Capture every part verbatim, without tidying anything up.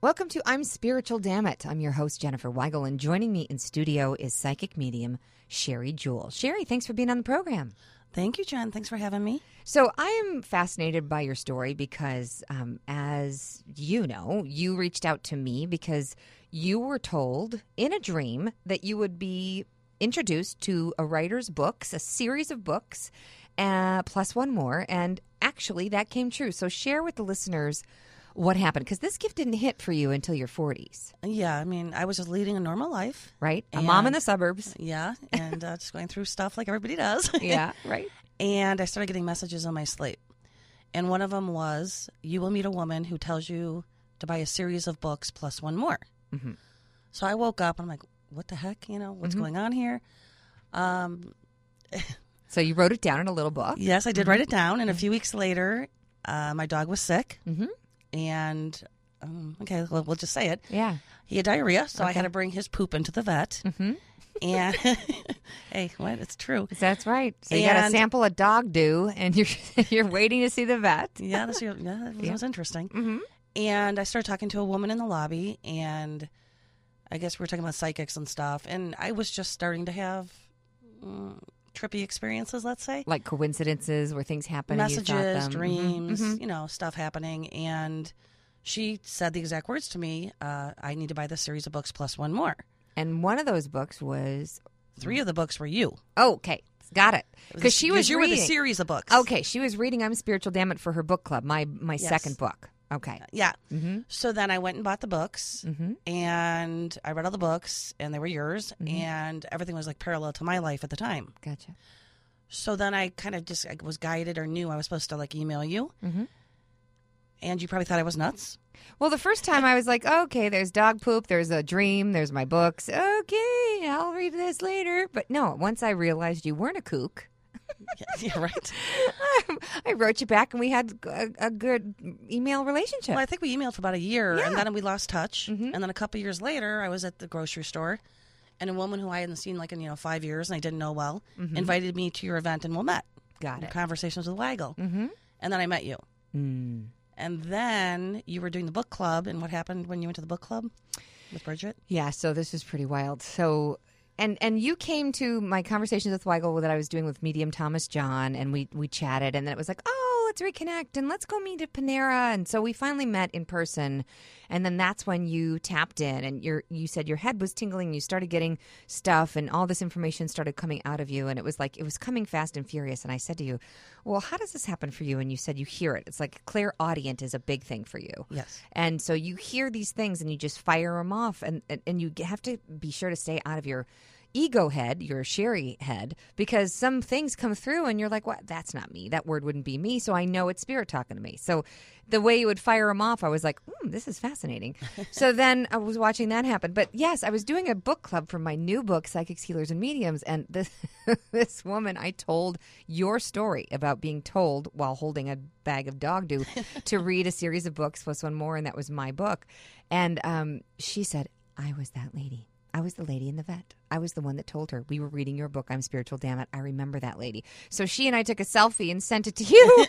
Welcome to I'm Spiritual Damn It. I'm your host, Jennifer Weigel, and joining me in studio is psychic medium Sherry Jewell. Sherry, thanks for being on the program. Thank you, Jen. Thanks for having me. So I am fascinated by your story because, um, as you know, you reached out to me because you were told in a dream that you would be introduced to a writer's books, a series of books, uh, plus one more, and actually that came true. So share with the listeners what happened, because this gift didn't hit for you until your forties. Yeah, I mean, I was just leading a normal life. Right? A and, mom in the suburbs. Yeah, and uh, just going through stuff like everybody does. Yeah, right. And I started getting messages on my slate. And one of them was, you will meet a woman who tells you to buy a series of books plus one more. Mm-hmm. So I woke up and I'm like, what the heck? You know, what's mm-hmm. going on here? Um, so you wrote it down in a little book? Yes, I did mm-hmm. write it down. And a few weeks later, uh, my dog was sick. Mm-hmm. And, um, okay, well, we'll just say it. Yeah. He had diarrhea, so okay. I had to bring his poop into the vet. Mm-hmm. And, hey, what? It's true. That's right. So you got to sample a dog do, and you're you're waiting to see the vet. Yeah, that's, yeah, that was, yeah. was interesting. Mm-hmm. And I started talking to a woman in the lobby, and I guess we were talking about psychics and stuff, and I was just starting to have um, trippy experiences, let's say. Like coincidences where things happen. Messages, and you thought them. dreams, mm-hmm. you know, stuff happening. And she said the exact words to me, uh, I need to buy this series of books plus one more. And one of those books was... Three of the books were you. Oh, okay. Got it. Because she was you reading... were the series of books. Okay, she was reading I'm Spiritual Damn It for her book club, my, my yes. second book. Okay. Yeah. Mm-hmm. So then I went and bought the books, mm-hmm. and I read all the books, and they were yours, mm-hmm. and everything was like parallel to my life at the time. Gotcha. So then I kind of just I was guided or knew I was supposed to like email you, mm-hmm. and you probably thought I was nuts. Well, the first time I was like, okay, there's dog poop, there's a dream, there's my books. Okay, I'll read this later. But no, once I realized you weren't a kook. yeah, yeah, right. I wrote you back, and we had a, a good email relationship. Well, I think we emailed for about a year, yeah. and then we lost touch. Mm-hmm. And then a couple years later, I was at the grocery store, and a woman who I hadn't seen like in you know five years, and I didn't know well, mm-hmm. invited me to your event, and we met. Got it. Conversations with Weigel, mm-hmm. and then I met you. Mm. And then you were doing the book club, and what happened when you went to the book club with Bridget? Yeah, so this is pretty wild. So, and and you came to my conversations with Weigel that I was doing with medium Thomas John, and we, we chatted, and then it was like, oh, let's reconnect, and let's go meet at Panera. And so we finally met in person, and then that's when you tapped in, and you're, you said your head was tingling, you started getting stuff, and all this information started coming out of you, and it was like, it was coming fast and furious. And I said to you, well, how does this happen for you? And you said you hear it. It's like clairaudient is a big thing for you. Yes. And so you hear these things, and you just fire them off, and, and, and you have to be sure to stay out of your ego head, your Sherry head, because some things come through and you're like, what? That's not me. That word wouldn't be me. So I know it's spirit talking to me. So the way you would fire them off, I was like, hmm, this is fascinating. So then I was watching that happen. But yes, I was doing a book club for my new book, Psychics, Healers, and Mediums. And this, this woman, I told your story about being told while holding a bag of dog do to read a series of books plus one more. And that was my book. And um, she said, I was that lady. I was the lady in the vet. I was the one that told her, we were reading your book, I'm Spiritual Damn It. I remember that lady. So she and I took a selfie and sent it to you.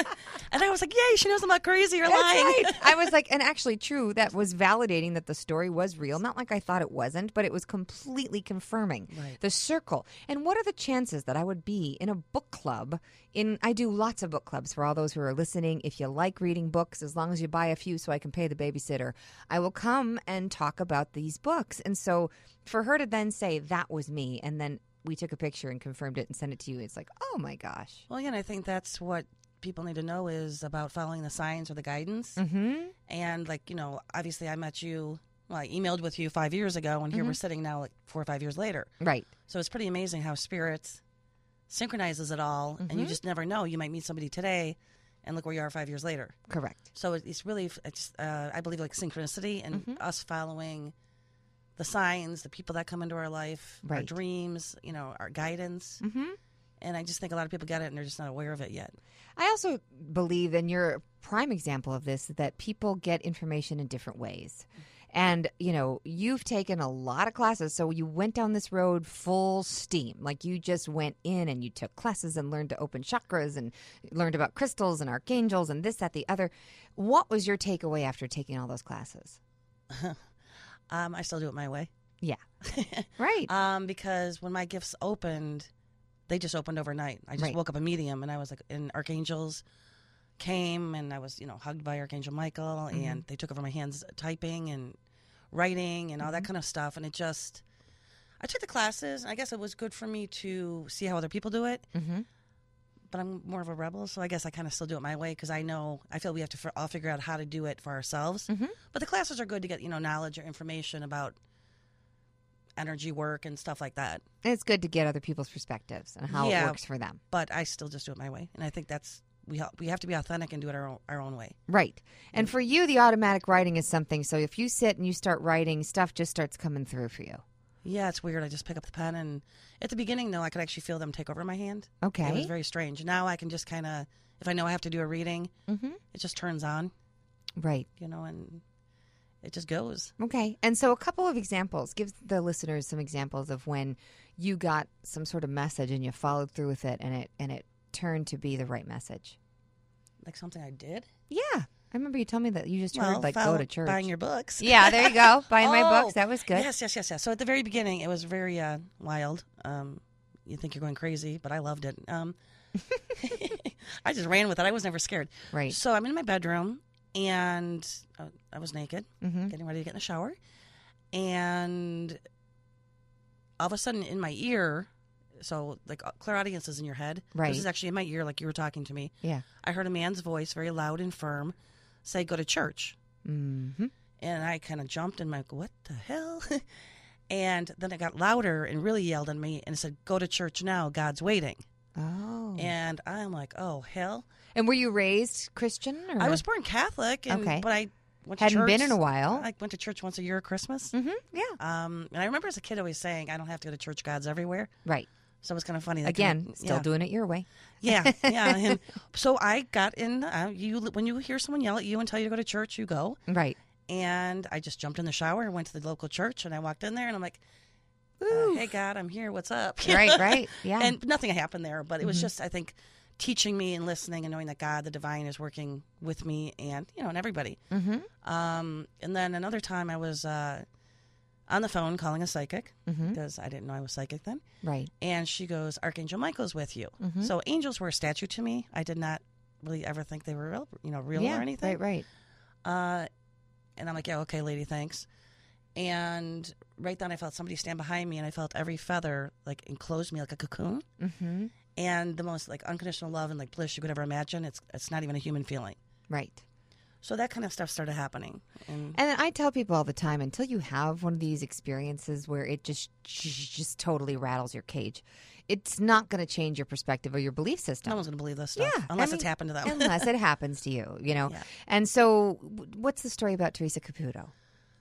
And I was like, yay, she knows I'm not crazy or That's lying. Right. I was like, and actually true, that was validating that the story was real. Not like I thought it wasn't, but it was completely confirming right. the circle. And what are the chances that I would be in a book club? In I do lots of book clubs for all those who are listening. If you like reading books, as long as you buy a few so I can pay the babysitter, I will come and talk about these books. And so for her to then say that was me, and then we took a picture and confirmed it and sent it to you, it's like, oh my gosh. Well, yeah, and I think that's what people need to know is about following the signs or the guidance. Mm-hmm. And like, you know, obviously I met you, well, I emailed with you five years ago, and here mm-hmm. we're sitting now like four or five years later. Right. So it's pretty amazing how spirit synchronizes it all, mm-hmm. and you just never know. You might meet somebody today, and look where you are five years later. Correct. So it's really, it's, uh, I believe, like synchronicity and mm-hmm. us following the signs, the people that come into our life, right. our dreams, you know, our guidance. Mm-hmm. And I just think a lot of people get it, and they're just not aware of it yet. I also believe, and you're a prime example of this, that people get information in different ways. And, you know, you've taken a lot of classes, so you went down this road full steam. Like you just went in and you took classes and learned to open chakras and learned about crystals and archangels and this, that, the other. What was your takeaway after taking all those classes? um, I still do it my way. Yeah. Right. Um, because when my gifts opened, they just opened overnight. I just Right. woke up a medium, and I was like, and archangels came, and I was, you know, hugged by Archangel Michael, Mm-hmm. and they took over my hands typing and writing and all that kind of stuff. And it just, I took the classes. I guess it was good for me to see how other people do it. Mm-hmm. But I'm more of a rebel, so I guess I kind of still do it my way because I know, I feel we have to f- all figure out how to do it for ourselves. Mm-hmm. But the classes are good to get, you know, knowledge or information about energy work and stuff like that. It's good to get other people's perspectives and how Yeah. it works for them. But I still just do it my way. And I think that's, we, ha- we have to be authentic and do it our own, our own way. Right. And for you, the automatic writing is something. So if you sit and you start writing, stuff just starts coming through for you. Yeah, it's weird. I just pick up the pen, and at the beginning, though, I could actually feel them take over my hand. Okay. It was very strange. Now I can just kind of, if I know I have to do a reading, Mm-hmm. it just turns on, Right. you know, and it just goes. Okay. And so a couple of examples. Give the listeners some examples of when you got some sort of message and you followed through with it and it and it turned to be the right message. Like something I did. Yeah. I remember you told me that you just Well, heard like follow- go to church. buying your books. Yeah, there you go. Buying my Oh, books. That was good. Yes, yes, yes, yes. So at the very beginning, it was very uh, wild. Um, you think you're going crazy, but I loved it. Um, I just ran with it. I was never scared. Right. So I'm in my bedroom, and uh, I was naked, Mm-hmm. getting ready to get in the shower, and all of a sudden in my ear, so like clairaudience is in your head. Right. This is actually in my ear, like you were talking to me. Yeah. I heard a man's voice, very loud and firm, say, "Go to church." Mm-hmm. And I kind of jumped and I'm like, what the hell? And then it got louder and really yelled at me and it said, "Go to church now, God's waiting." Oh. And I'm like, oh, hell. And were you raised Christian? Or? I was born Catholic, and, Okay. but I went to Hadn't church. been in a while. I went to church once a year at Christmas. Mm-hmm. Yeah. Um, and I remember as a kid always saying, I don't have to go to church, God's everywhere. Right. So it was kind of funny. That Again, kind of, still yeah. doing it your way. Yeah, yeah. And so I got in. Uh, you when you hear someone yell at you and tell you to go to church, you go. Right. And I just jumped in the shower and went to the local church, and I walked in there, and I'm like, uh, Ooh. "Hey, God, I'm here. What's up?" Right, right. Yeah. And nothing happened there, but it was Mhm. just, I think, teaching me and listening and knowing that God, the divine, is working with me and, you know, and everybody. mm-hmm. Um, and then another time I was uh, on the phone calling a psychic Mm-hmm. because I didn't know I was psychic then. Right. And she goes, "Archangel Michael's with you." Mhm. So angels were a statue to me. I did not really ever think they were real, you know, real yeah. or anything. Right. Right. Uh, and I'm like, "Yeah, okay, lady, thanks." And right then I felt somebody stand behind me, and I felt every feather like enclose me like a cocoon. Mm-hmm. And the most like unconditional love and like bliss you could ever imagine. It's it's not even a human feeling. Right. So that kind of stuff started happening. And And I tell people all the time, until you have one of these experiences where it just just totally rattles your cage, it's not going to change your perspective or your belief system. no one's going to believe this stuff Yeah, I unless it's mean, happened to them. unless it happens to you, you know. Yeah. And so, w- what's the story about Teresa Caputo?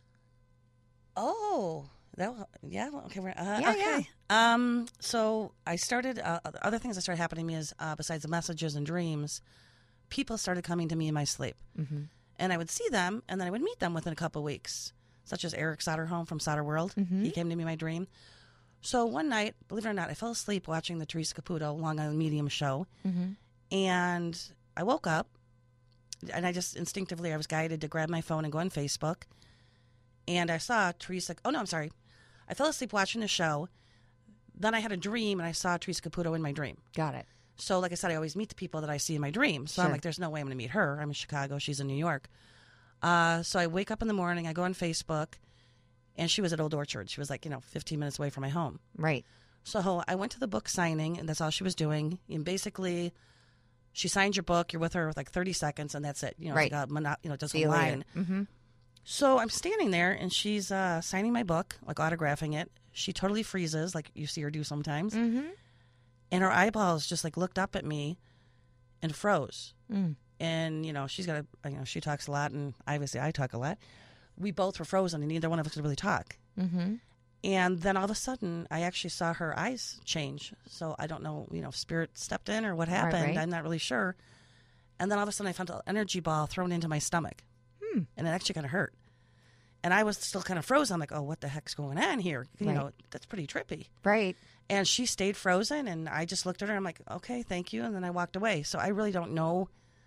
Oh, that wa- yeah. Okay, we're, uh, Yeah, okay. Um, so I started. Uh, other things that started happening to me is uh, besides the messages and dreams, people started coming to me in my sleep, Mm-hmm. and I would see them, and then I would meet them within a couple of weeks. Such as Eric Soderholm from Soder World. Mhm. He came to me in my dream. So one night, believe it or not, I fell asleep watching the Teresa Caputo Long Island Medium show, Mm-hmm. and I woke up, and I just instinctively I was guided to grab my phone and go on Facebook, and I saw Teresa. Oh no, I'm sorry, I fell asleep watching the show. Then I had a dream, and I saw Teresa Caputo in my dream. Got it. So, like I said, I always meet the people that I see in my dream. So I'm Sure. like, there's no way I'm going to meet her. I'm in Chicago. She's in New York. Uh, so I wake up in the morning. I go on Facebook, and she was at Old Orchard. She was like, you know, fifteen minutes away from my home. Right. So I went to the book signing, and that's all she was doing. And basically, she signs your book. You're with her with like thirty seconds, and that's it. You know, Right. it's like a mono- you know, it doesn't See you later. line. Mm-hmm. So I'm standing there, and she's uh, signing my book, like autographing it. She totally freezes, like you see her do sometimes. Mm-hmm. And her eyeballs just like looked up at me and froze. Mm. And, you know, she's got a, you know, she talks a lot, and obviously I talk a lot. We both were frozen, and neither one of us could really talk. Mm-hmm. And then all of a sudden, I actually saw her eyes change. So I don't know, you know, if spirit stepped in or what happened. right. I'm not really sure. And then all of a sudden, I found an energy ball thrown into my stomach. Hmm. And it actually kind of hurt. And I was still kind of frozen. I'm like, oh, what the heck's going on here? You Right. know, that's pretty trippy. Right. And she stayed frozen, and I just looked at her. I'm like, okay, thank you. And then I walked away. So I really don't know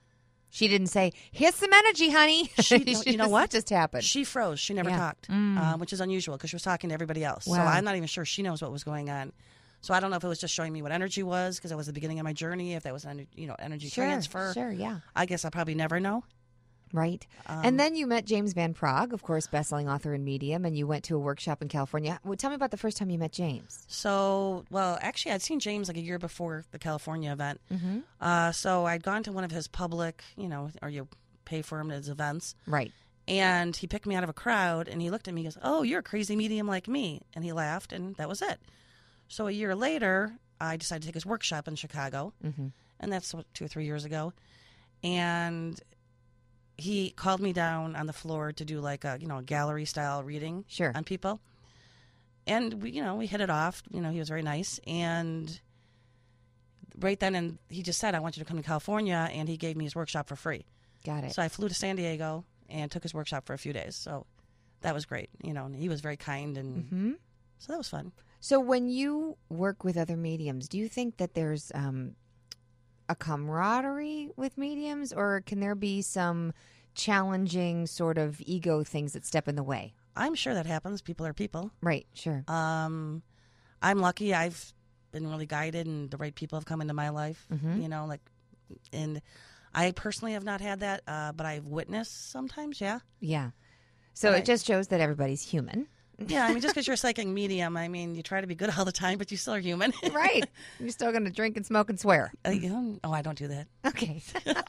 She didn't say, here's some energy, honey. She, no, She you know just- what? It just happened. She froze. She never Yeah. talked, Mm. uh, which is unusual because she was talking to everybody else. So Wow. I'm not even sure she knows what was going on. So I don't know if it was just showing me what energy was because it was the beginning of my journey, if that was an you know energy Sure, transfer. sure, yeah. I guess I'll probably never know. Right. Um, and then you met James Van Praagh, of course, best-selling author and medium, and you went to a workshop in California. Well, tell me about the first time you met James. So, well, actually, I'd seen James like a year before the California event. Mm-hmm. Uh, so I'd gone to one of his public, you know, or you pay for him at his events. Right. And he picked me out of a crowd, and he looked at me and goes, oh, you're a crazy medium like me. And he laughed, and that was it. So a year later, I decided to take his workshop in Chicago, Mm-hmm. and that's what, two or three years ago. And he called me down on the floor to do like a, you know, gallery-style reading Sure. on people. And, we, you know, we hit it off. You know, he was very nice. And right then, and he just said, I want you to come to California, and he gave me his workshop for free. Got it. So I flew to San Diego and took his workshop for a few days. So that was great. You know, and he was very kind, and Mm-hmm. so that was fun. So when you work with other mediums, do you think that there's um, a camaraderie with mediums, or can there be some challenging sort of ego things that step in the way? I'm sure that happens. People are people. Right, sure. Um, I'm lucky. I've been really guided, and the right people have come into my life. Mhm. You know, like, and I personally have not had that, uh, but I've witnessed sometimes. Yeah, Yeah. So But it I- just shows that everybody's human. yeah. I mean, just because you're a psychic medium, I mean, you try to be good all the time, but you still are human. Right. You're still going to drink and smoke and swear. Uh, you know, oh, I don't do that. Okay.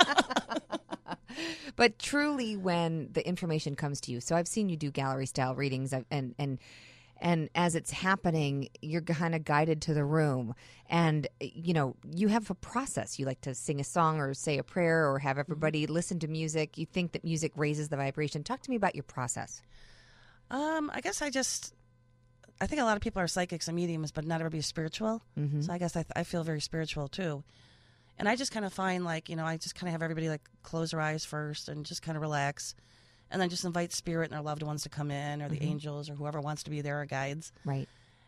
But truly, when the information comes to you, so I've seen you do gallery style readings, I've- and and and as it's happening, you're kind of guided to the room, and you know you have a process. You like to sing a song or say a prayer or have everybody listen to music. You think that music raises the vibration. Talk to me about your process. Um, I guess I just, I think a lot of people are psychics and mediums, but not everybody's spiritual. Mm-hmm. So I guess I, I feel very spiritual too. And I just kind of find like, you know, I just kind of have everybody like close their eyes first and just kind of relax. And then just invite spirit and their loved ones to come in, or the Mhm. angels, or whoever wants to be there, or guides. Right.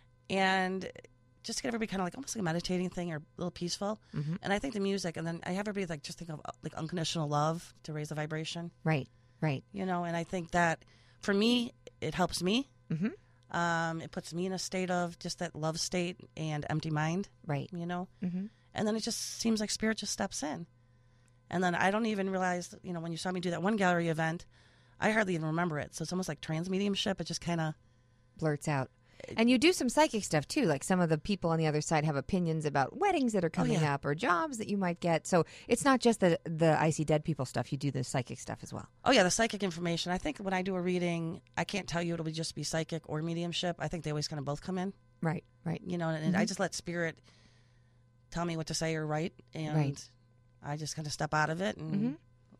And just get everybody kind of like almost like a meditating thing, or a little peaceful. Mm-hmm. And I think the music, and then I have everybody like just think of uh, like unconditional love to raise the vibration, Right. Right. you know. And I think that for me, it helps me. Mm-hmm. Um, it puts me in a state of just that love state and empty mind, Right. you know. Mm-hmm. And then it just seems like spirit just steps in. And then I don't even realize, you know, when you saw me do that one gallery event, I hardly even remember it. So it's almost like trans mediumship. It just kind of, Blurts out. And you do some psychic stuff too. Like some of the people on the other side have opinions about weddings that are coming yeah. up or jobs that you might get. So it's not just the the I see dead people stuff. You do the psychic stuff as well. oh yeah, the psychic information. I think when I do a reading, I can't tell you it'll be just be psychic or mediumship. I think they always kind of both come in, Right. Right. you know, and I just let spirit tell me what to say or write. And Right. I just kind of step out of it. And, Mhm.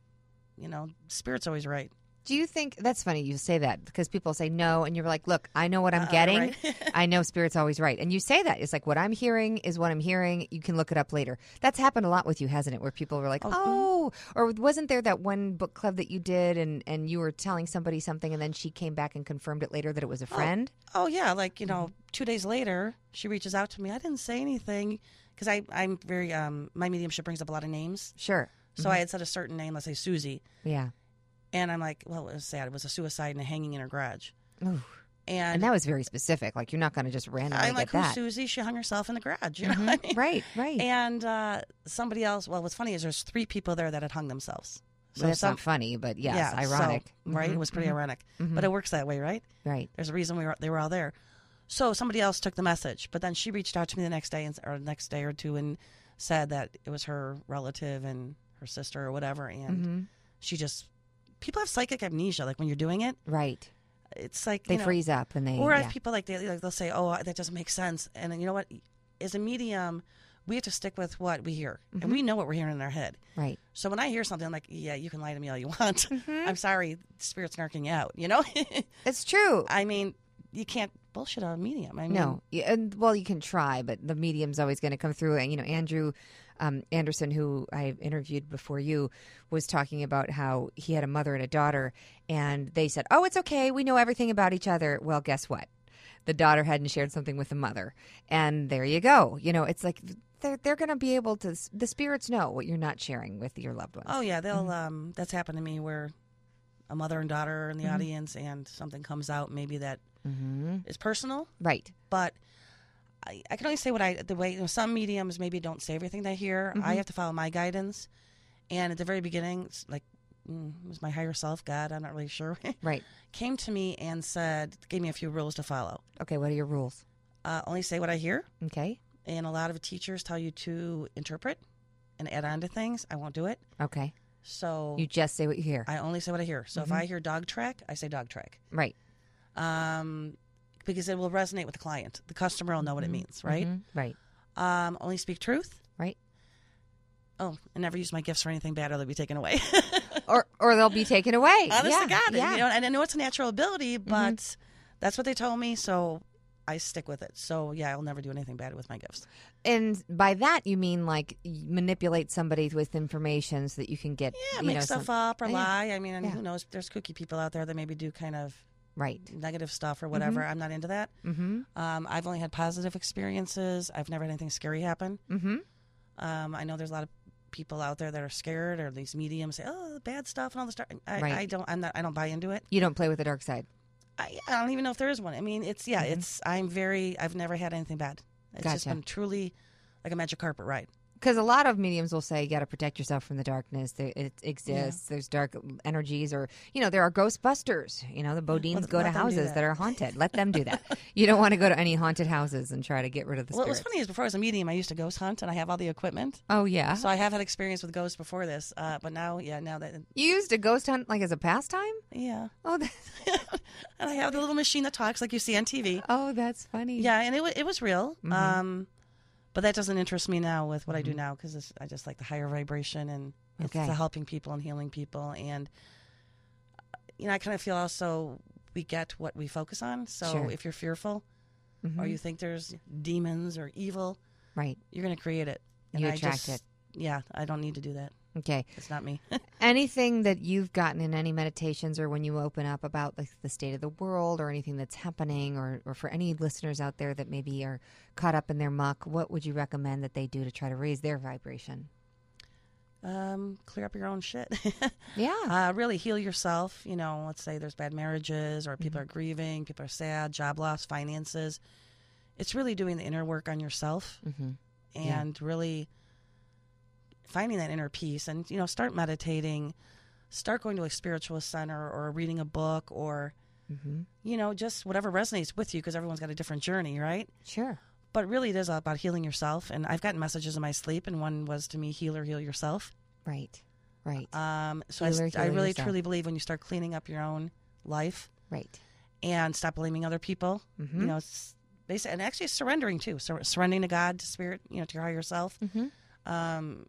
you know, spirit's always right. Do you think that's funny you say that because people say no and you're like, look, I know what I'm Uh, getting. right. I know spirit's always right. And you say that. It's like what I'm hearing is what I'm hearing. You can look it up later. That's happened a lot with you, hasn't it? Where people were like, Oh, oh, or wasn't there that one book club that you did and, and you were telling somebody something and then she came back and confirmed it later that it was a friend? Oh yeah, like you know, two days later, she reaches out to me. I didn't say anything because I I'm very um my mediumship brings up a lot of names. Sure. So I had said a certain name, let's say Susie, Yeah. and I'm like, well, it was sad. It was a suicide and a hanging in her garage. Ooh. And, And that was very specific. Like you're not going to just randomly I'm like, get who's that. Susie? She hung herself in the garage. You know Mhm. what I mean? Right. Right. And uh, somebody else. Well, what's funny is there's three people there that had hung themselves. Well, that's some, not funny, but yes, yeah, so- ironic. right? Mhm, It was pretty mhm, ironic, mhm. but it works that way, right? Right. There's a reason we were they were all there. So somebody else took the message, but then she reached out to me the next day and, or the next day or two and said that it was her relative and her sister or whatever, and Mhm. she just people have psychic amnesia. Like when you're doing it, Right. it's like They you know, freeze up and they. or yeah. people like they like they'll say, "Oh, that doesn't make sense," and then you know what? As a medium, we have to stick with what we hear, Mm-hmm. and we know what we're hearing in our head. Right. So when I hear something, I'm like, "Yeah, you can lie to me all you want. Mm-hmm. I'm sorry, spirit's narking you out." You know? It's true. I mean, you can't bullshit a medium. I mean, No, yeah, and well, you can try, but the medium's always going to come through. And you know, Andrew um, Anderson, who I interviewed before you, was talking about how he had a mother and a daughter, and they said, "Oh, it's okay. We know everything about each other." Well, guess what? The daughter hadn't shared something with the mother, and there you go. You know, it's like they're they're going to be able to. The spirits know what you're not sharing with your loved ones. Oh yeah, they'll. Mm-hmm. Um, that's happened to me where a mother and daughter are in the mm-hmm. audience, and something comes out maybe that mm-hmm. is personal, right? But I, I can only say what I the way you know, some mediums maybe don't say everything they hear. Mm-hmm. I have to follow my guidance, and at the very beginning, it's like mm, it was my higher self, God. I'm not really sure. Right. Came to me and said, gave me a few rules to follow. Okay, what are your rules? Uh, only say what I hear. Okay. And a lot of teachers tell you to interpret and add on to things. I won't do it. Okay. So you just say what you hear. I only say what I hear. So mm-hmm. if I hear dog track, I say dog track. Right. Um, because it will resonate with the client. The customer will know mm-hmm. what it means, right? Mm-hmm. Right. Um, only speak truth. Right. Oh, and never use my gifts for anything bad or they'll be taken away. or or they'll be taken away. Honest yeah. to God. Yeah. You know, and I know it's a natural ability, but mm-hmm. that's what they told me, so I stick with it. So, yeah, I'll never do anything bad with my gifts. And by that, you mean like manipulate somebody with information so that you can get, Yeah, you make know, stuff some, up or yeah. lie. I mean, and yeah. who knows? There's kooky people out there that maybe do kind of right negative stuff or whatever. mm-hmm. I'm not into that. Mm-hmm. Um, I've only had positive experiences. I've never had anything scary happen. Mm-hmm. Um, I know there's a lot of people out there that are scared, or these mediums say, "Oh, bad stuff," and all this stuff. I, right. I don't. I'm not. I don't buy into it. You don't play with the dark side. I, I don't even know if there is one. I mean, it's yeah. Mm-hmm. It's. I'm very. I've never had anything bad. It's gotcha. just been truly like a magic carpet ride. Because a lot of mediums will say you got to protect yourself from the darkness. There, it exists. Yeah. There's dark energies, or you know, there are Ghostbusters. You know, the Bodines Let- go let to them do houses that. that are haunted. Let them do that. You don't want to go to any haunted houses and try to get rid of the Well, spirits. what's funny is before I was a medium, I used to ghost hunt, and I have all the equipment. Oh yeah. So I have had experience with ghosts before this, uh, but now, yeah, now that You used a ghost hunt like as a pastime? yeah, Oh, that, and I have the little machine that talks like you see on T V. oh, that's funny. Yeah, and it wa it was real. Mhm. Um, but that doesn't interest me now with what I do now because I just like the higher vibration and it's Okay. the helping people and healing people. And you know, I kind of feel also we get what we focus on. So Sure. if you're fearful Mhm. or you think there's demons or evil, Right. you're going to create it. And You I attract just, Yeah, I don't need to do that. Okay. It's not me. Anything that you've gotten in any meditations or when you open up about like the state of the world or anything that's happening, or, or for any listeners out there that maybe are caught up in their muck, what would you recommend that they do to try to raise their vibration? um, clear up your own shit. Yeah. Uh, really heal yourself. You know, let's say there's bad marriages or people are grieving, people are sad, job loss, finances. It's really doing the inner work on yourself Mm-hmm. and really finding that inner peace. And, you know, start meditating, start going to a spiritualist center or reading a book or, Mm-hmm. you know, just whatever resonates with you because everyone's got a different journey, right? Sure. But really it is about healing yourself. And I've gotten messages in my sleep, and one was to me, heal or heal yourself. Right. Right. Um, so Heal or I, I heal really yourself. truly believe when you start cleaning up your own life right. and stop blaming other people, Mm-hmm. you know, it's basically, and actually surrendering too, sur- surrendering to God, to spirit, you know, to your higher self. Mm-hmm. Um,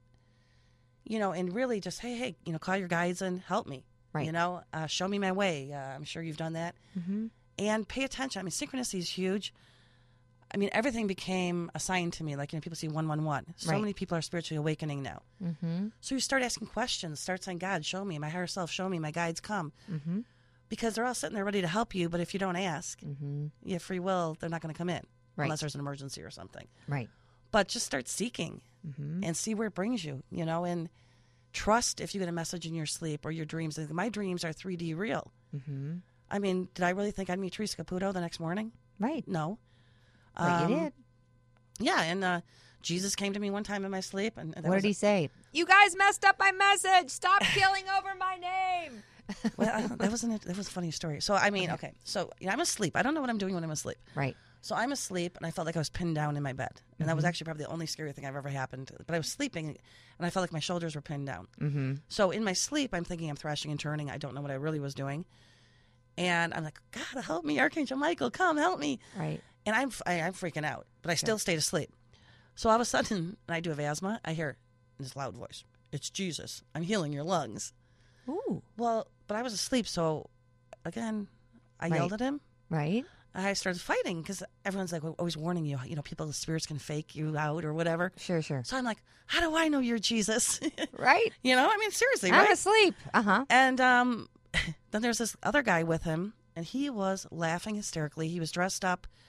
you know, and really just, hey, hey, you know, call your guides and help me. Right. You know, uh, show me my way. Uh, I'm sure you've done that. Mm-hmm. And pay attention. I mean, synchronicity is huge. I mean, everything became a sign to me. Like, you know, people see one one one. So Right. many people are spiritually awakening now. Mm-hmm. So you start asking questions. Start saying, God, show me. My higher self, show me. My guides come. Mm-hmm. Because they're all sitting there ready to help you. But if you don't ask, Mm-hmm. you have free will, they're not going to come in. Right. Unless there's an emergency or something. Right. But just start seeking Mm-hmm. and see where it brings you, you know, and trust if you get a message in your sleep or your dreams. My dreams are three D real. Mm-hmm. I mean, did I really think I'd meet Teresa Caputo the next morning? Right. No. But Um, you did. Yeah, and uh, Jesus came to me one time in my sleep. And that What was did he say? You guys messed up my message. Stop killing over my name. Well, I, that wasn't. That was a funny story. So I mean, okay. So you know, I'm asleep. I don't know what I'm doing when I'm asleep. Right. So I'm asleep, and I felt like I was pinned down in my bed, and that was actually probably the only scary thing I've ever happened. But I was sleeping, and I felt like my shoulders were pinned down. Mm-hmm. So in my sleep, I'm thinking I'm thrashing and turning. I don't know what I really was doing, and I'm like, God, help me, Archangel Michael, come help me. Right. And I'm I, I'm freaking out, but I still stayed asleep. So all of a sudden, and I do have asthma, I hear in this loud voice, "It's Jesus. I'm healing your lungs." Ooh. Well, but I was asleep, so again, I Right. yelled at him. Right. I started fighting because everyone's like always warning you, you know, people, the spirits can fake you out or whatever. Sure, sure. So I'm like, how do I know you're Jesus? Right. You know, I mean, seriously, I'm right? asleep. Uh-huh. And um, then there's this other guy with him, and he was laughing hysterically. He was dressed up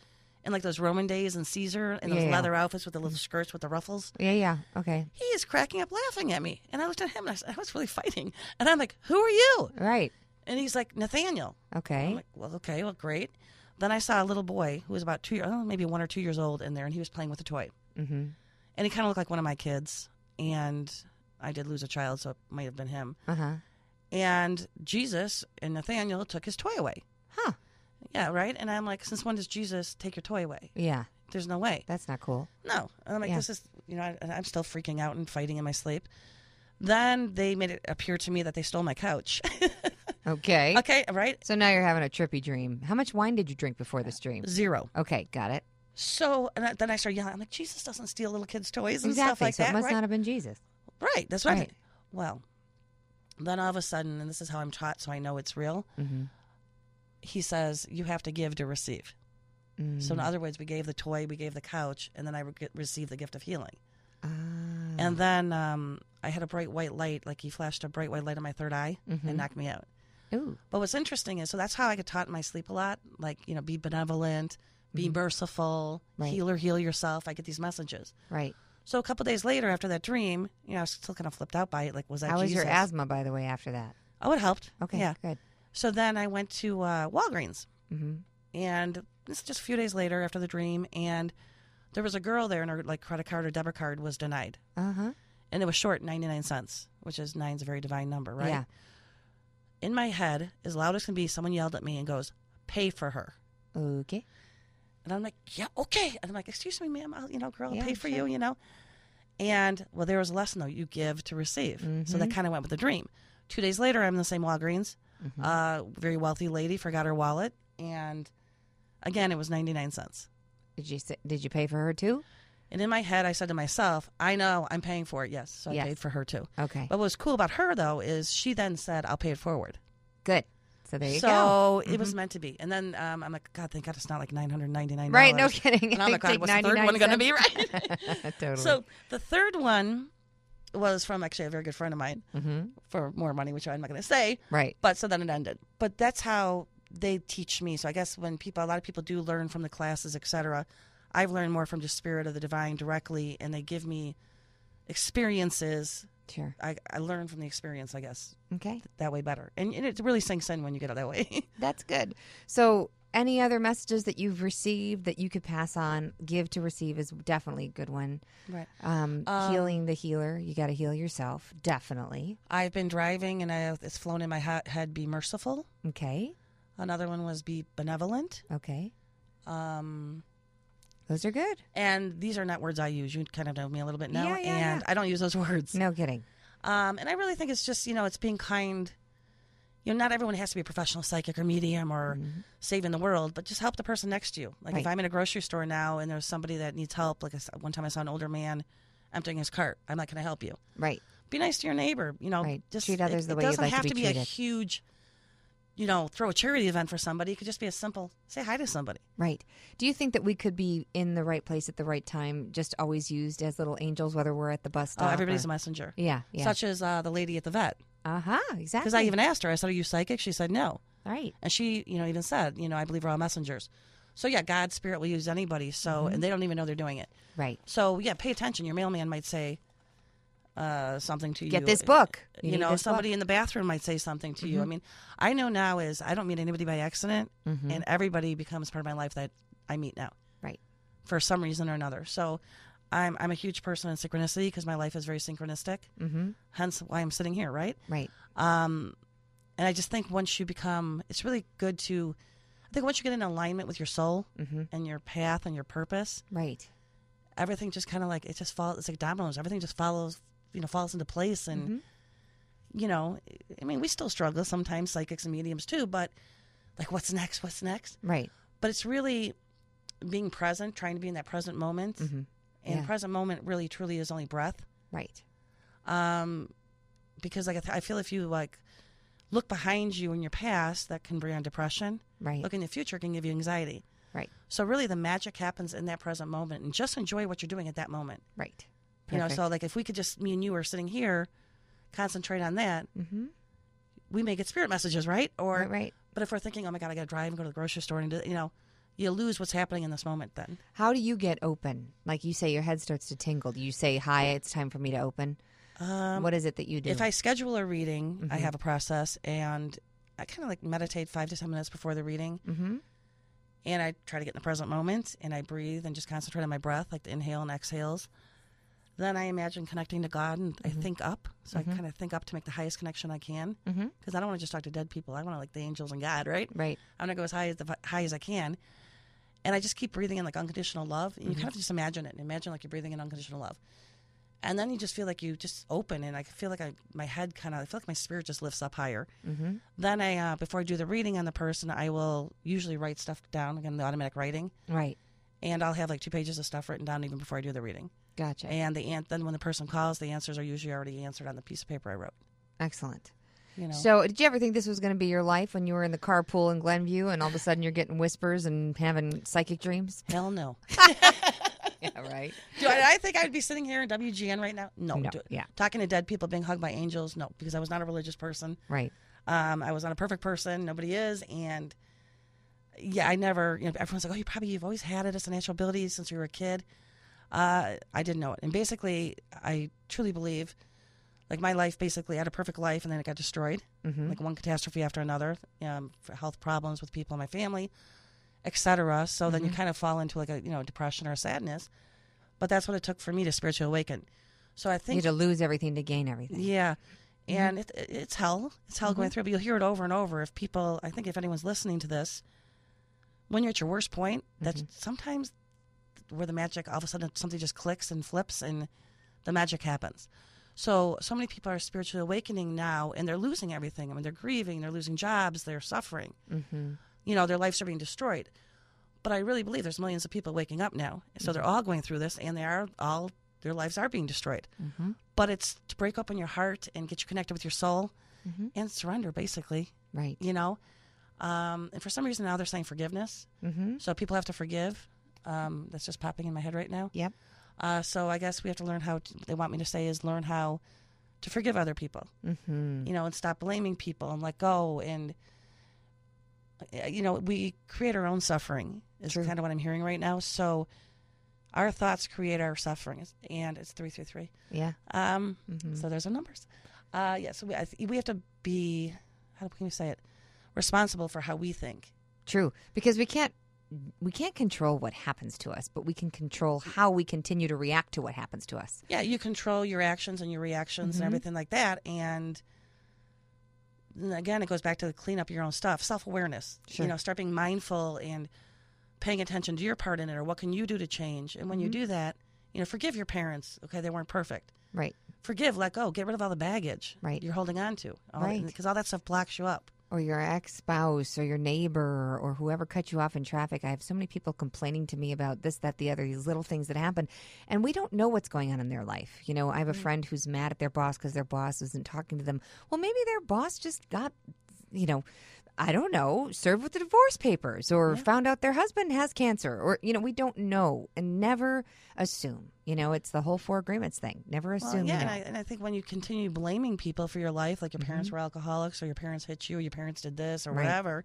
in like those Roman days and Caesar and those Yeah. leather outfits with the little skirts with the ruffles. Yeah, yeah. Okay. He is cracking up laughing at me. And I looked at him and I said, I was really fighting. And I'm like, who are you? Right. And he's like, Nathaniel. Okay. I'm like, well, okay, well, great. Then I saw a little boy who was about two, oh, maybe one or two years old in there, and he was playing with a toy. Mm-hmm. And he kind of looked like one of my kids. And I did lose a child, so it might have been him. Uh-huh. And Jesus and Nathaniel took his toy away. Huh. Yeah, right? And I'm like, since when does Jesus take your toy away? Yeah. There's no way. That's not cool. No. And I'm like, Yeah. this is, you know, I, I'm still freaking out and fighting in my sleep. Then they made it appear to me that they stole my couch. Okay. Okay, right? So now you're having a trippy dream. How much wine did you drink before this dream? Zero. Okay, got it. So and I, then I started yelling. I'm like, Jesus doesn't steal little kids' toys and Exactly. stuff like so that, it must right? not have been Jesus. Right. That's what I Right. mean. Well, then all of a sudden, and this is how I'm taught, so I know it's real. Mm-hmm. He says you have to give to receive. Mm. So in other words, we gave the toy, we gave the couch, and then I re- received the gift of healing. Ah. And then um, I had a bright white light, like he flashed a bright white light in my third eye Mhm. and knocked me out. Ooh. But what's interesting is, so that's how I get taught in my sleep a lot, like, you know, be benevolent, be Mhm. merciful, Right. heal or heal yourself. I get these messages. Right. So a couple days later after that dream, you know, I was still kind of flipped out by it. Like, was that How was Jesus? your asthma, by the way, after that? Oh, it helped. Okay. Yeah. Good. So then I went to uh, Walgreens. Mm-hmm. And this is just a few days later after the dream. And there was a girl there and her like credit card or debit card was denied. Uh-huh. And it was short ninety-nine cents, which is nine's a very divine number, right? Yeah. In my head, as loud as can be, someone yelled at me and goes, pay for her. Okay. And I'm like, yeah, okay. And I'm like, excuse me, ma'am, I'll, you know, girl, I'll Yeah, pay for sure. you, you know. And, well, there was a lesson, though. You give to receive. So that Mhm. kind of went with the dream. Two days later, I'm in the same Walgreens. Mhm. Uh, very wealthy lady forgot her wallet. And, again, it was ninety-nine cents. Did you say, did you pay for her too? And in my head, I said to myself, I know I'm paying for it, yes. So I Yes. paid for her, too. Okay. But what was cool about her, though, is she then said, I'll pay it forward. Good. So there you so go. it was meant to be. And then um, I'm like, God, thank God it's not like nine hundred ninety-nine dollars. Right. No kidding. And I'm like, God, Take what's the third ninety-nine one going to be, cents. right? Totally. So the third one was from actually a very good friend of mine hmm for more money, which I'm not going to say. Right. But so then it ended. But that's how they teach me. So I guess when people, a lot of people do learn from the classes, et cetera, I've learned more from just Spirit of the Divine directly, and they give me experiences. Sure. I, I learn from the experience, I guess, Okay. that way better. And, and it really sinks in when you get it that way. That's good. So, any other messages that you've received that you could pass on? Give to receive is definitely a good one. Right. Um, Um, healing the healer. You got to heal yourself. Definitely. I've been driving, and I, it's flown in my he- head, be merciful. Okay. Another one was be benevolent. Okay. Um, Those are good. and these are not words I use. You kind of know me a little bit now. Yeah, yeah, and yeah. I don't use those words. No kidding. Um, and I really think it's just, you know, it's being kind. You know, not everyone has to be a professional psychic or medium or Mhm. saving the world, but just help the person next to you. Like if Right. I'm in a grocery store now and there's somebody that needs help, like I saw, one time I saw an older man emptying his cart. I'm like, can I help you? Right. Be nice to your neighbor. You know, Right. just Treat others it, the it way you'd doesn't like to have be to be a treated. huge, you know, throw a charity event for somebody. It could just be a simple say hi to somebody. Right. Do you think that we could be in the right place at the right time, just always used as little angels, whether we're at the bus Oh, stop? everybody's or... a messenger. Yeah. Yeah. Such as uh, the lady at the vet. Uh huh. Exactly. Because I even asked her, I said, are you psychic? She said no. Right. And she, you know, even said, you know, I believe we're all messengers. So, yeah, God's spirit will use anybody. So, Mm-hmm. and they don't even know they're doing it. Right. So, yeah, pay attention. Your mailman might say uh, something to you. Get this book. You, need know, this somebody book. in the bathroom might say something to you. I mean, I know now is I don't meet anybody by accident, Mhm. and everybody becomes part of my life that I meet now. Right. For some reason or another. So, I'm I'm a huge person in synchronicity because my life is very synchronistic. Mm-hmm. Hence why I'm sitting here, right? Right. Um, and I just think once you become, it's really good to, I think once you get in alignment with your soul Mm-hmm. and your path and your purpose, Right. everything just kind of like, it just falls, it's like dominoes. Everything just follows, you know, falls into place. And, Mhm. you know, I mean, we still struggle sometimes, psychics and mediums too, but like, what's next? What's next? Right. But it's really being present, trying to be in that present moment. Mm-hmm. And Yeah. present moment really, truly is only breath. Right. Um, because like I, th- I feel if you like look behind you in your past, that can bring on depression. Right. Look in the future can give you anxiety. Right. So really, the magic happens in that present moment, and just enjoy what you're doing at that moment. Right. You know, Perfect. so like if we could just me and you are sitting here, concentrate on that, Mm-hmm. we may get spirit messages, right? Or Right. Right. but if we're thinking, oh my God, I got to drive and go to the grocery store and do, you know, you lose what's happening in this moment then. How do you get open? Like you say, your head starts to tingle. Do you say, hi, it's time for me to open? Um, what is it that you do? If I schedule a reading, Mm-hmm. I have a process, and I kind of like meditate five to ten minutes before the reading. Mm-hmm. And I try to get in the present moment, and I breathe and just concentrate on my breath, like the inhale and exhales. Then I imagine connecting to God, and Mm-hmm. I think up. So Mm-hmm. I kind of think up to make the highest connection I can, because Mm-hmm. I don't want to just talk to dead people. I want to like the angels and God, right? Right. I want to go as high as the, high as I can. And I just keep breathing in like unconditional love. And you Mm-hmm. kind of just imagine it. And imagine like you're breathing in unconditional love. And then you just feel like you just open, and I feel like I, my head kind of, I feel like my spirit just lifts up higher. Mm-hmm. Then I, uh, before I do the reading on the person, I will usually write stuff down, again, the automatic writing. Right. And I'll have like two pages of stuff written down even before I do the reading. Gotcha. And the an- then when the person calls, the answers are usually already answered on the piece of paper I wrote. Excellent. You know. So, did you ever think this was going to be your life when you were in the carpool in Glenview, and all of a sudden you're getting whispers and having psychic dreams? Hell no. Yeah, right. Do I, I think I'd be sitting here in W G N right now? No. No, Do- yeah. Talking to dead people, being hugged by angels? No, because I was not a religious person. Right. Um, I was not a perfect person. Nobody is. And yeah, I never, you know, everyone's like, oh, you probably, you've always had it as a natural ability since you were a kid. Uh, I didn't know it. And basically, I truly believe, like my life, basically, I had a perfect life and then it got destroyed. Mm-hmm. Like one catastrophe after another, um, for health problems with people in my family, et cetera. So then you kind of fall into like a, you know, depression or a sadness. But that's what it took for me to spiritually awaken. So I You think, had to lose everything to gain everything. yeah. And it, it, it's hell. It's hell Mm-hmm. going through, but you'll hear it over and over. If people, I think if anyone's listening to this, when you're at your worst point, that's Mm-hmm. sometimes where the magic, all of a sudden something just clicks and flips and the magic happens. So, so many people are spiritually awakening now and they're losing everything. I mean, they're grieving, they're losing jobs, they're suffering. Mm-hmm. You know, their lives are being destroyed. But I really believe there's millions of people waking up now. So they're all going through this and they are all, their lives are being destroyed. Mm-hmm. But it's to break open your heart and get you connected with your soul Mm-hmm. and surrender, basically, Right. you know. Um, and for some reason now they're saying forgiveness. Mm-hmm. So people have to forgive. Um, that's just popping in my head right now. Yep. Uh, so I guess we have to learn how, to, they want me to say is learn how to forgive other people, Mm-hmm. you know, and stop blaming people and let go. And, uh, you know, we create our own suffering is True. kind of what I'm hearing right now. So our thoughts create our suffering, and it's three through three. Yeah. Um, Mm-hmm. So there's our numbers. Uh, yeah, so we, I th- we have to be, how can we say it, responsible for how we think. True, because we can't we can't control what happens to us, but we can control how we continue to react to what happens to us. Yeah, you control your actions and your reactions Mhm. and everything like that. And then again, it goes back to clean up your own stuff, self-awareness. Sure. You know, start being mindful and paying attention to your part in it, or what can you do to change. And when you Mhm. do that, you know, forgive your parents. Okay, they weren't perfect. Right. Forgive, let go, get rid of all the baggage Right. you're holding on to. All Right. Because all that stuff blocks you up. Or your ex-spouse or your neighbor or whoever cut you off in traffic. I have so many people complaining to me about this, that, the other, these little things that happen. And we don't know what's going on in their life. You know, I have a friend who's mad at their boss because their boss isn't talking to them. Well, maybe their boss just got, you know, I don't know, served with the divorce papers or Yeah. found out their husband has cancer or, you know, we don't know. And never assume. You know, it's the whole four agreements thing. Never Well, assume. yeah, you and know. I, and I think when you continue blaming people for your life, like your parents Mhm. were alcoholics, or your parents hit you, or your parents did this, or Right. whatever,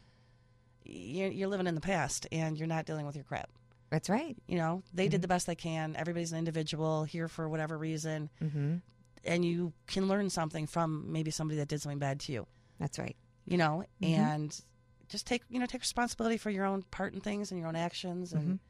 you're, you're living in the past, and you're not dealing with your crap. That's right. You know, they Mhm. did the best they can. Everybody's an individual here for whatever reason, Mm-hmm. and you can learn something from maybe somebody that did something bad to you. That's right. You know, Mhm. and just take you know take responsibility for your own part in things and your own actions, and Mhm.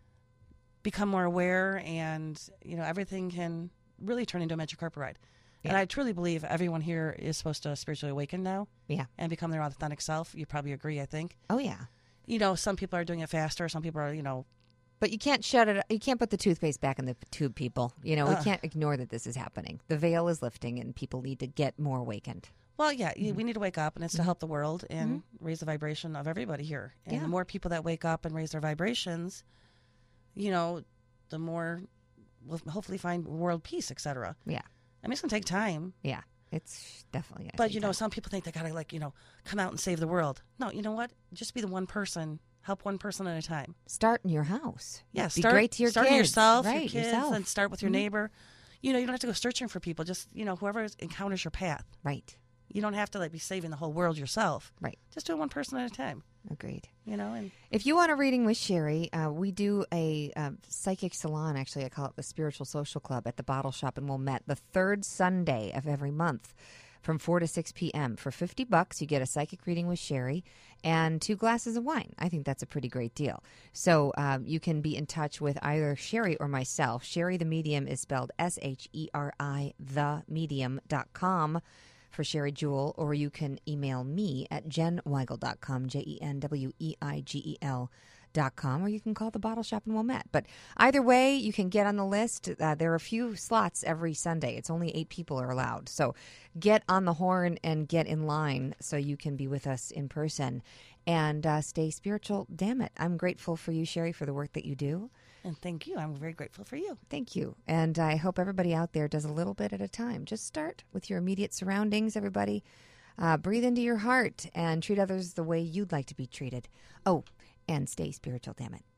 become more aware, and you know everything can really turn into a magic carpet ride. And Yeah. I truly believe everyone here is supposed to spiritually awaken now, Yeah. and become their authentic self. You probably agree, I think. Oh, yeah. You know, some people are doing it faster. Some people are, you know, But you can't shut it. You can't put the toothpaste back in the tube, people. You know, we Uh. can't ignore that this is happening. The veil is lifting, and people need to get more awakened. well, yeah, you Mm-hmm. we need to wake up, and it's to help the world and raise the vibration of everybody here. And Yeah. the more people that wake up and raise their vibrations, you know, the more we'll hopefully find world peace, et cetera. Yeah, I mean, it's gonna take time, yeah, it's definitely. gonna but take you know, time. some people think they gotta like you know come out and save the world. No, you know what? Just be the one person. Help one person at a time. Start in your house. Yeah, be start, great to your start kids. yourself, right? your kids, yourself. and start with your Mhm. neighbor. You know, you don't have to go searching for people. Just you know, whoever encounters your path. Right, You don't have to like be saving the whole world yourself. right. Just do it one person at a time. Agreed. You know, and if you want a reading with Sherry, uh, we do a uh, psychic salon. Actually, I call it the Spiritual Social Club at the Bottle Shop in Wilmette, the third Sunday of every month, from four to six p.m. For fifty bucks, you get a psychic reading with Sherry and two glasses of wine. I think that's a pretty great deal. So um, you can be in touch with either Sherry or myself. Sherry the Medium is spelled S H E R I, the medium dot com for Sherry Jewel, or you can email me at jen weigel dot com, J E N W E I G E L dot com, or you can call the Bottle Shop in Wilmette. But either way, you can get on the list. Uh, there are a few slots every Sunday. It's only eight people are allowed. So get on the horn and get in line so you can be with us in person and uh, stay spiritual. Damn it. I'm grateful for you, Sherry, for the work that you do. And thank you. I'm very grateful for you. Thank you. And I hope everybody out there does a little bit at a time. Just start with your immediate surroundings, everybody. Uh, breathe into your heart and treat others the way you'd like to be treated. Oh, and stay spiritual, damn it.